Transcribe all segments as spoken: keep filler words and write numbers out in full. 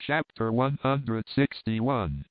Chapter one hundred sixty-one.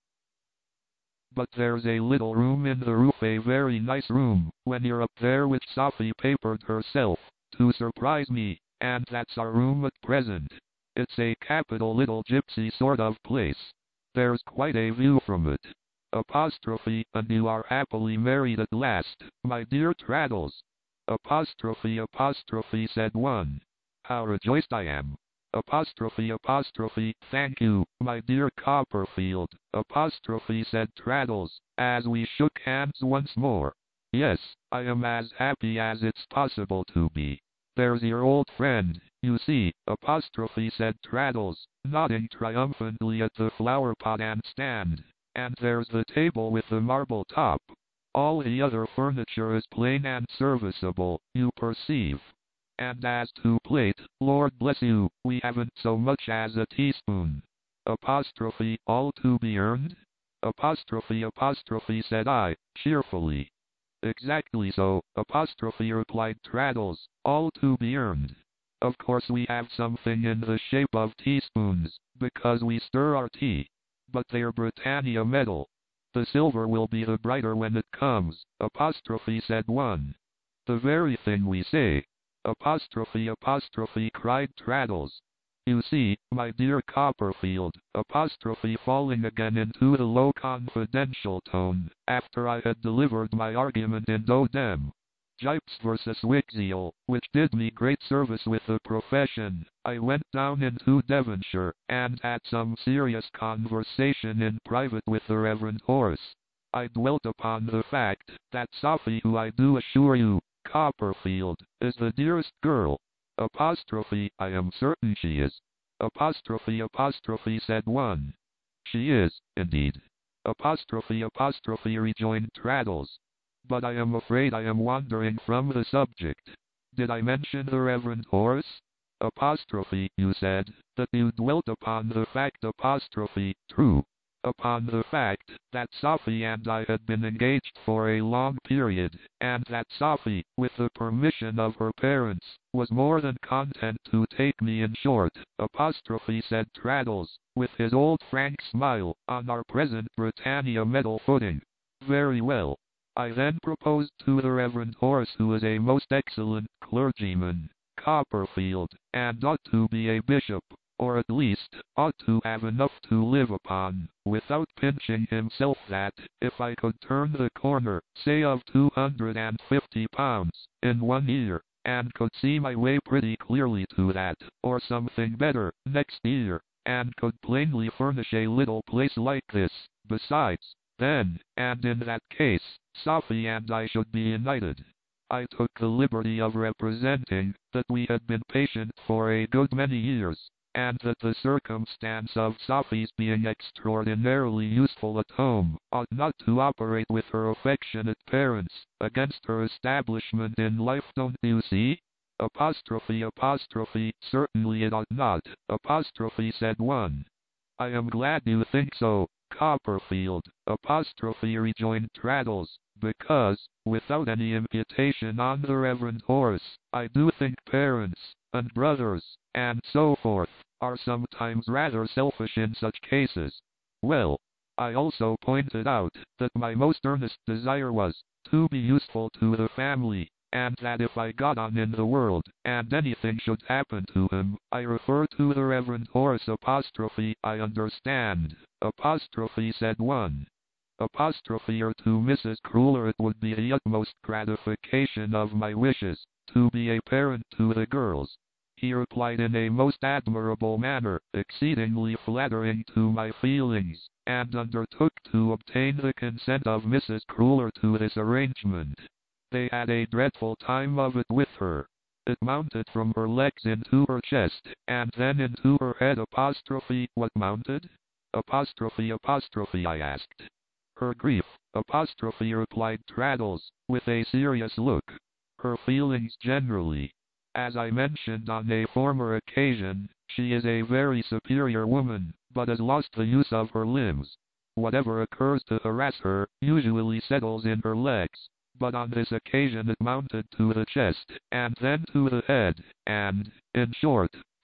But there's a little room in the roof, a very nice room, when you're up there, which Sophie papered herself, to surprise me, and that's our room at present. It's a capital little gypsy sort of place. There's quite a view from it. Apostrophe, and you are happily married at last, my dear Traddles. Apostrophe, apostrophe, said one. How rejoiced I am. Apostrophe, apostrophe, thank you, my dear Copperfield, apostrophe, said Traddles, as we shook hands once more. Yes, I am as happy as it's possible to be. There's your old friend, you see, apostrophe, said Traddles, nodding triumphantly at the flower pot and stand. And there's the table with the marble top. All the other furniture is plain and serviceable, you perceive. And as to plate, Lord bless you, we haven't so much as a teaspoon. Apostrophe, all to be earned? Apostrophe, apostrophe, said I, cheerfully. Exactly so, apostrophe, replied Traddles, all to be earned. Of course we have something in the shape of teaspoons, because we stir our tea. But they're Britannia metal. The silver will be the brighter when it comes, apostrophe, said one. The very thing we say. Apostrophe, apostrophe, cried Traddles. You see, my dear Copperfield, apostrophe, falling again into the low confidential tone, after I had delivered my argument in Do Dem. Gypes versus Wixiel, which did me great service with the profession. I went down into Devonshire, and had some serious conversation in private with the Reverend Horace. I dwelt upon the fact that Sophie, who I do assure you, Copperfield, is the dearest girl. Apostrophe, I am certain she is. Apostrophe, apostrophe, said one. She is, indeed. Apostrophe, apostrophe, rejoined Traddles. But I am afraid I am wandering from the subject. Did I mention the Reverend Horace? Apostrophe, you said, that you dwelt upon the fact, apostrophe, true. Upon the fact that Sophie and I had been engaged for a long period, and that Sophie, with the permission of her parents, was more than content to take me in short, apostrophe, said Traddles, with his old frank smile, on our present Britannia metal footing. Very well. I then proposed to the Reverend Horace, who is a most excellent clergyman, Copperfield, and ought to be a bishop, or at least, ought to have enough to live upon, without pinching himself, that, if I could turn the corner, say of two hundred and fifty pounds, in one year, and could see my way pretty clearly to that, or something better, next year, and could plainly furnish a little place like this, besides, then, and in that case, Sophie and I should be united. I took the liberty of representing that we had been patient for a good many years, and that the circumstance of Sophie's being extraordinarily useful at home ought not to operate with her affectionate parents against her establishment in life, don't you see? Apostrophe, apostrophe, certainly it ought not, apostrophe, said one. I am glad you think so, Copperfield, apostrophe, rejoined Traddles, because, without any imputation on the Reverend Horace, I do think parents, and brothers, and so forth, are sometimes rather selfish in such cases. Well, I also pointed out that my most earnest desire was to be useful to the family, and that if I got on in the world, and anything should happen to him, I refer to the Reverend Horace, apostrophe, I understand, apostrophe, said one. Apostrophe, or to Missus Cruller, it would be the utmost gratification of my wishes to be a parent to the girls. He replied in a most admirable manner, exceedingly flattering to my feelings, and undertook to obtain the consent of Missus Cruller to this arrangement. They had a dreadful time of it with her. It mounted from her legs into her chest, and then into her head, apostrophe, what mounted? Apostrophe, apostrophe, I asked. Her grief, apostrophe, replied Traddles, with a serious look. Her feelings generally. As I mentioned on a former occasion, she is a very superior woman, but has lost the use of her limbs. Whatever occurs to harass her, usually settles in her legs, but on this occasion it mounted to the chest, and then to the head, and, in short,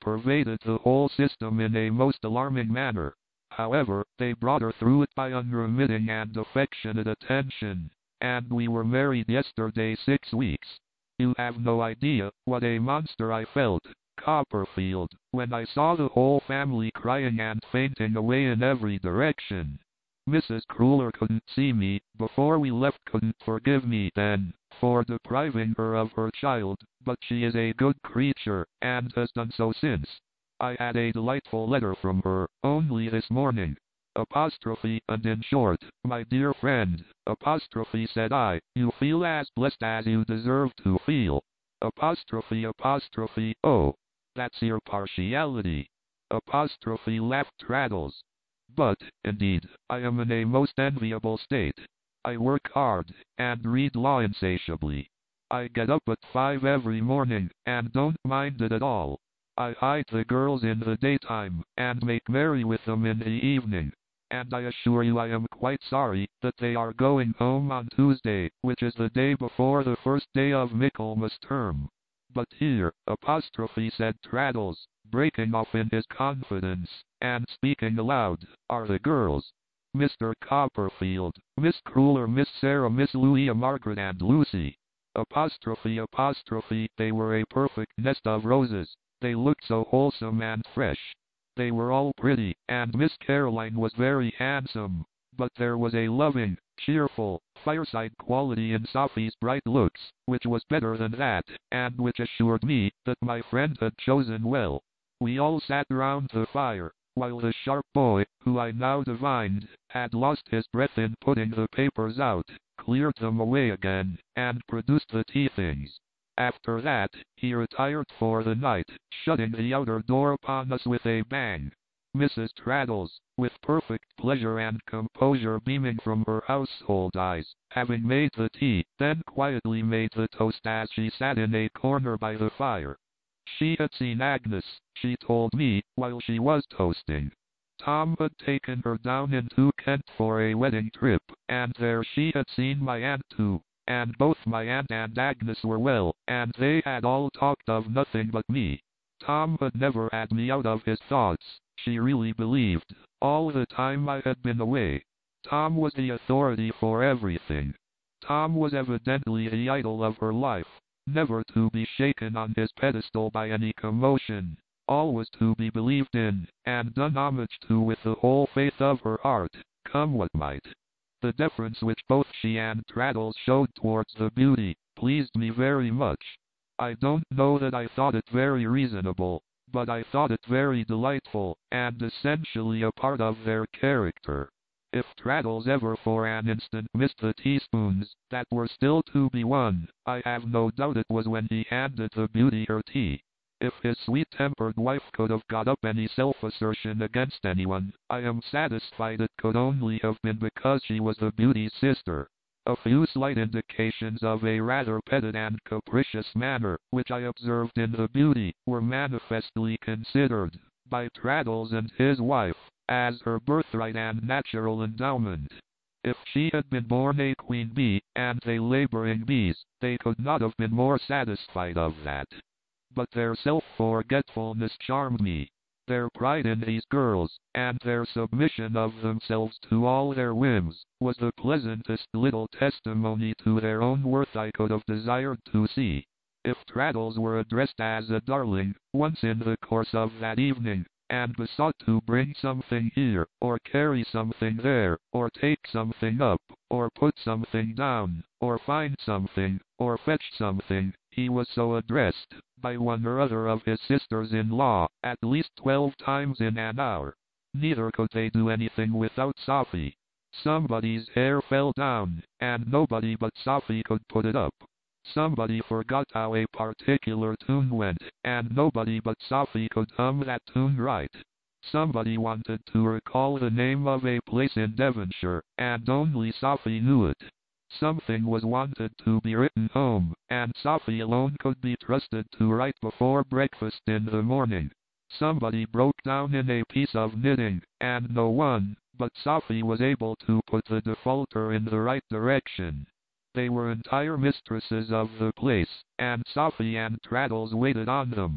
pervaded the whole system in a most alarming manner. However, they brought her through it by unremitting and affectionate attention, and we were married yesterday six weeks. You have no idea what a monster I felt, Copperfield, when I saw the whole family crying and fainting away in every direction. Missus Cruller couldn't see me before we left, couldn't forgive me then for depriving her of her child, but she is a good creature, and has done so since. I had a delightful letter from her, only this morning. Apostrophe, and in short, my dear friend, apostrophe, said I, you feel as blessed as you deserve to feel. Apostrophe, apostrophe, oh, that's your partiality. Apostrophe, laughed Traddles. But, indeed, I am in a most enviable state. I work hard, and read law insatiably. I get up at five every morning, and don't mind it at all. I hide the girls in the daytime, and make merry with them in the evening. And I assure you I am quite sorry that they are going home on Tuesday, which is the day before the first day of Michaelmas term. But here, apostrophe, said Traddles, breaking off in his confidence, and speaking aloud, are the girls. Mister Copperfield, Miss Cruller, Miss Sarah, Miss Louisa, Margaret, and Lucy. Apostrophe, apostrophe, they were a perfect nest of roses. They looked so wholesome and fresh. They were all pretty, and Miss Caroline was very handsome. But there was a loving, cheerful, fireside quality in Sophie's bright looks, which was better than that, and which assured me that my friend had chosen well. We all sat round the fire, while the sharp boy, who I now divined, had lost his breath in putting the papers out, cleared them away again, and produced the tea things. After that, he retired for the night, shutting the outer door upon us with a bang. Missus Traddles, with perfect pleasure and composure beaming from her household eyes, having made the tea, then quietly made the toast as she sat in a corner by the fire. She had seen Agnes, she told me, while she was toasting. Tom had taken her down into Kent for a wedding trip, and there she had seen my aunt too. And both my aunt and Agnes were well, and they had all talked of nothing but me. Tom had never had me out of his thoughts, she really believed, all the time I had been away. Tom was the authority for everything. Tom was evidently the idol of her life, never to be shaken on his pedestal by any commotion, always to be believed in, and done homage to with the whole faith of her heart, come what might. The deference which both she and Traddles showed towards the beauty pleased me very much. I don't know that I thought it very reasonable, but I thought it very delightful, and essentially a part of their character. If Traddles ever for an instant missed the teaspoons that were still to be won, I have no doubt it was when he handed the beauty her tea. If his sweet-tempered wife could have got up any self-assertion against anyone, I am satisfied it could only have been because she was the beauty's sister. A few slight indications of a rather petted and capricious manner, which I observed in the beauty, were manifestly considered, by Traddles and his wife, as her birthright and natural endowment. If she had been born a queen bee, and they laboring bees, they could not have been more satisfied of that. But their self-forgetfulness charmed me. Their pride in these girls, and their submission of themselves to all their whims, was the pleasantest little testimony to their own worth I could have desired to see. If Traddles were addressed as a darling, once in the course of that evening, and besought to bring something here, or carry something there, or take something up, or put something down, or find something, or fetch something, he was so addressed, by one or other of his sisters-in-law, at least twelve times in an hour. Neither could they do anything without Sophie. Somebody's hair fell down, and nobody but Sophie could put it up. Somebody forgot how a particular tune went, and nobody but Sophie could hum that tune right. Somebody wanted to recall the name of a place in Devonshire, and only Sophie knew it. Something was wanted to be written home, and Sophie alone could be trusted to write before breakfast in the morning. Somebody broke down in a piece of knitting, and no one but Sophie was able to put the defaulter in the right direction. They were entire mistresses of the place, and Sophie and Traddles waited on them.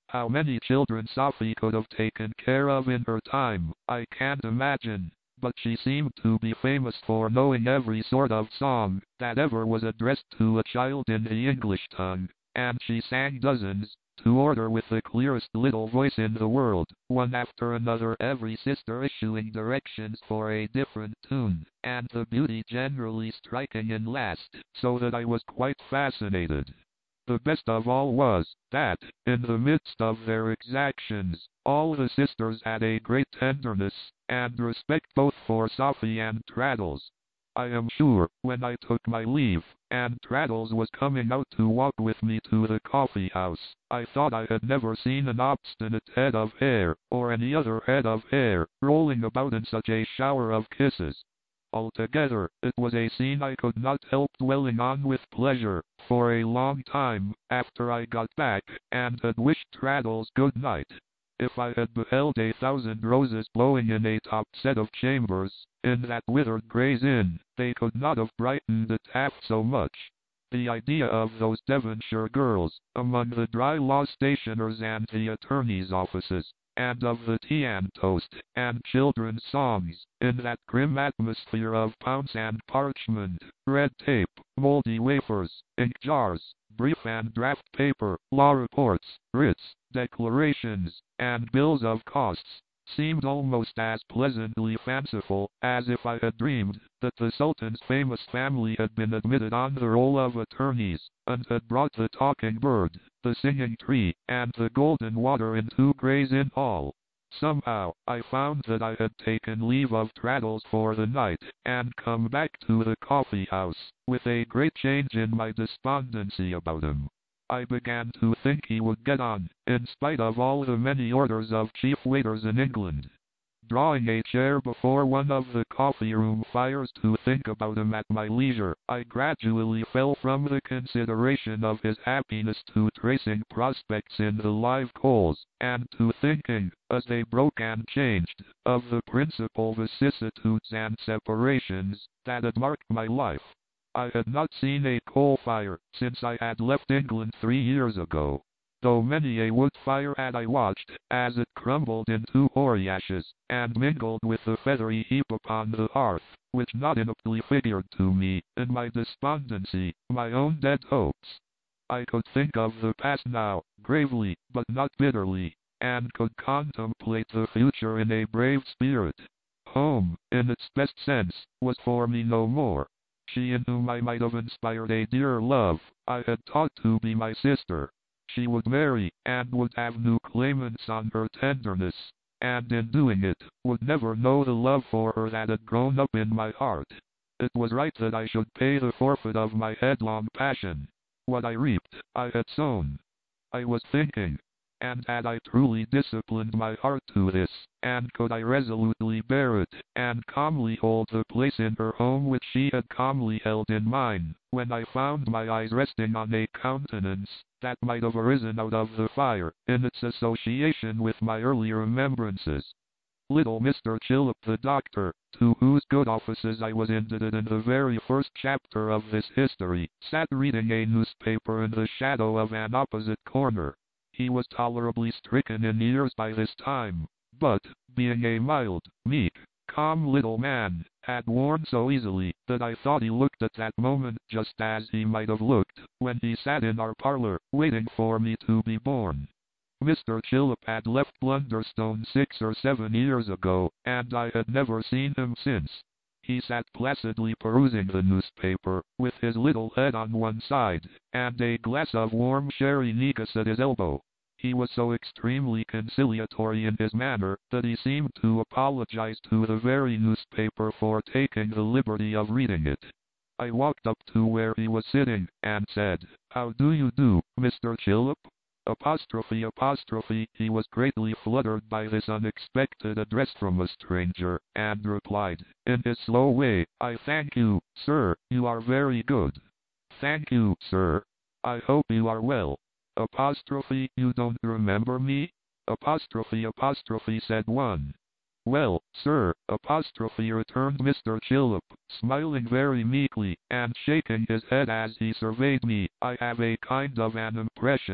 How many children Sophie could have taken care of in her time, I can't imagine. But she seemed to be famous for knowing every sort of song that ever was addressed to a child in the English tongue, and she sang dozens, to order with the clearest little voice in the world, one after another, every sister issuing directions for a different tune, and the beauty generally striking in last, so that I was quite fascinated. The best of all was, that, in the midst of their exactions, all the sisters had a great tenderness and respect both for Sophie and Traddles. I am sure, when I took my leave, and Traddles was coming out to walk with me to the coffee house, I thought I had never seen an obstinate head of hair, or any other head of hair, rolling about in such a shower of kisses. Altogether, it was a scene I could not help dwelling on with pleasure, for a long time, after I got back, and had wished Traddles good night. If I had beheld a thousand roses blowing in a top set of chambers, in that withered Gray's Inn, they could not have brightened it half so much. The idea of those Devonshire girls, among the dry law stationers and the attorneys' offices, and of the tea and toast, and children's songs, in that grim atmosphere of pounds and parchment, red tape, moldy wafers, ink jars, brief and draft paper, law reports, writs, declarations, and bills of costs, seemed almost as pleasantly fanciful as if I had dreamed that the Sultan's famous family had been admitted on the roll of attorneys, and had brought the talking bird, the singing tree, and the golden water into Gray's Inn Hall. Somehow, I found that I had taken leave of Traddles for the night, and come back to the coffee house, with a great change in my despondency about him. I began to think he would get on, in spite of all the many orders of chief waiters in England. Drawing a chair before one of the coffee-room fires to think about him at my leisure, I gradually fell from the consideration of his happiness to tracing prospects in the live coals, and to thinking, as they broke and changed, of the principal vicissitudes and separations that had marked my life. I had not seen a coal fire since I had left England three years ago, though many a wood fire had I watched as it crumbled into hoary ashes, and mingled with the feathery heap upon the hearth, which not inaptly figured to me, in my despondency, my own dead hopes. I could think of the past now, gravely, but not bitterly, and could contemplate the future in a brave spirit. Home, in its best sense, was for me no more. She in whom I might have inspired a dear love, I had taught to be my sister. She would marry, and would have new claimants on her tenderness, and in doing it, would never know the love for her that had grown up in my heart. It was right that I should pay the forfeit of my headlong passion. What I reaped, I had sown. I was thinking, and had I truly disciplined my heart to this, and could I resolutely bear it, and calmly hold the place in her home which she had calmly held in mine, when I found my eyes resting on a countenance that might have arisen out of the fire, in its association with my early remembrances. Little Mister Chillip the doctor, to whose good offices I was indebted in the very first chapter of this history, sat reading a newspaper in the shadow of an opposite corner. He was tolerably stricken in years by this time, but, being a mild, meek, calm little man, had worn so easily that I thought he looked at that moment just as he might have looked when he sat in our parlor, waiting for me to be born. Mister Chillip had left Blunderstone six or seven years ago, and I had never seen him since. He sat placidly perusing the newspaper, with his little head on one side, and a glass of warm sherry negus at his elbow. He was so extremely conciliatory in his manner that he seemed to apologize to the very newspaper for taking the liberty of reading it. I walked up to where he was sitting, and said, "How do you do, Mister Chillip?" Apostrophe apostrophe, he was greatly fluttered by this unexpected address from a stranger, and replied, in his slow way, "I thank you, sir, you are very good." "Thank you, sir. I hope you are well." Apostrophe, "You don't remember me?" Apostrophe apostrophe, said one. "Well, sir," apostrophe returned Mister Chillip, smiling very meekly, and shaking his head as he surveyed me, "I have a kind of an impression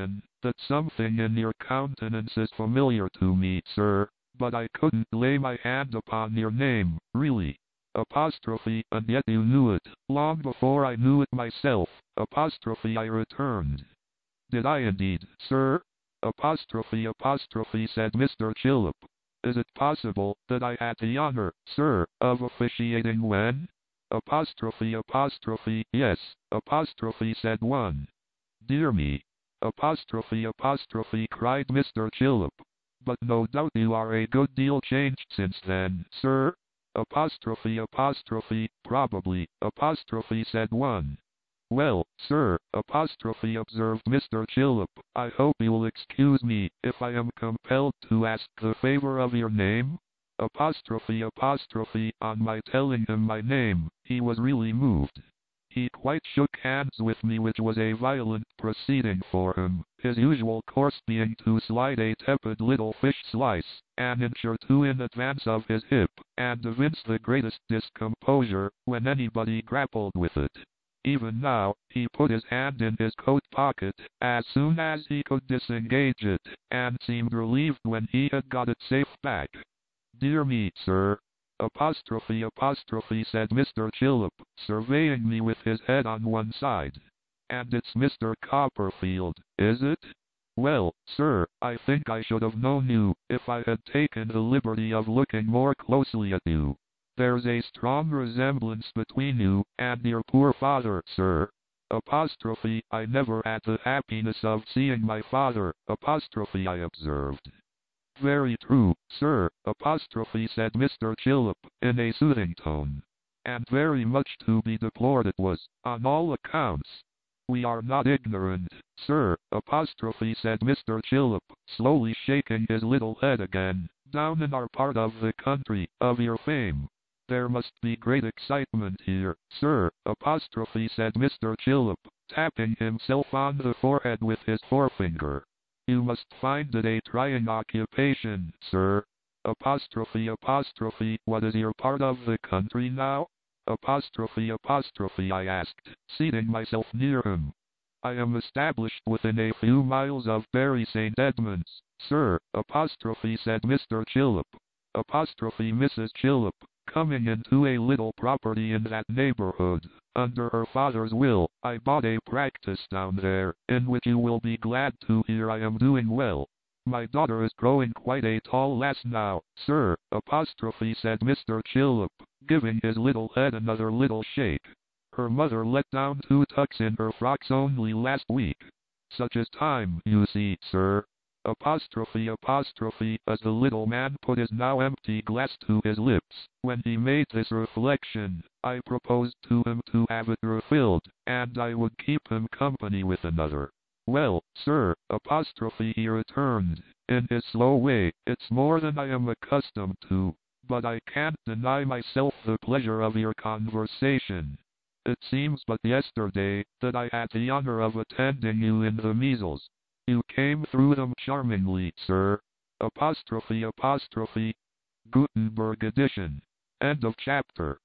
that something in your countenance is familiar to me, sir, but I couldn't lay my hand upon your name, really. Apostrophe, and yet you knew it, long before I knew it myself. Apostrophe, I returned. Did I indeed, sir? Apostrophe, apostrophe, said Mister Chillip. Is it possible that I had the honor, sir, of officiating when? Apostrophe, apostrophe, yes, apostrophe, said one. Dear me. Apostrophe, apostrophe, cried Mister Chillip. But no doubt you are a good deal changed since then, sir? Apostrophe, apostrophe, probably, apostrophe, said one. Well, sir, apostrophe, observed Mister Chillip, I hope you'll excuse me if I am compelled to ask the favor of your name? Apostrophe, apostrophe, on my telling him my name, he was really moved. He quite shook hands with me, which was a violent proceeding for him, his usual course being to slide a tepid little fish slice, an inch or two in advance of his hip, and evince the greatest discomposure when anybody grappled with it. Even now, he put his hand in his coat pocket, as soon as he could disengage it, and seemed relieved when he had got it safe back. Dear me, sir. Apostrophe, apostrophe, said Mister Chillip, surveying me with his head on one side. And it's Mister Copperfield, is it? Well, sir, I think I should have known you, if I had taken the liberty of looking more closely at you. There's a strong resemblance between you and your poor father, sir. Apostrophe, I never had the happiness of seeing my father, apostrophe, I observed. Very true, sir, apostrophe, said Mister Chillip, in a soothing tone. And very much to be deplored it was, on all accounts. We are not ignorant, sir, apostrophe, said Mister Chillip, slowly shaking his little head again, down in our part of the country, of your fame. There must be great excitement here, sir, apostrophe, said Mister Chillip, tapping himself on the forehead with his forefinger. You must find it a trying occupation, sir. Apostrophe, apostrophe, what is your part of the country now? Apostrophe, apostrophe, I asked, seating myself near him. I am established within a few miles of Bury Saint Edmunds, sir, apostrophe, said Mister Chillip. Apostrophe, Missus Chillip, coming into a little property in that neighborhood. Under her father's will, I bought a practice down there, in which you will be glad to hear I am doing well. My daughter is growing quite a tall lass now, sir, apostrophe, said Mister Chillip, giving his little head another little shake. Her mother let down two tucks in her frocks only last week. Such is time, you see, sir. Apostrophe, apostrophe, as the little man put his now empty glass to his lips. When he made this reflection, I proposed to him to have it refilled, and I would keep him company with another. Well, sir, apostrophe, he returned, in his slow way, it's more than I am accustomed to, but I can't deny myself the pleasure of your conversation. It seems but yesterday that I had the honor of attending you in the measles. You came through them charmingly, sir. Apostrophe, apostrophe. Gutenberg edition. End of chapter.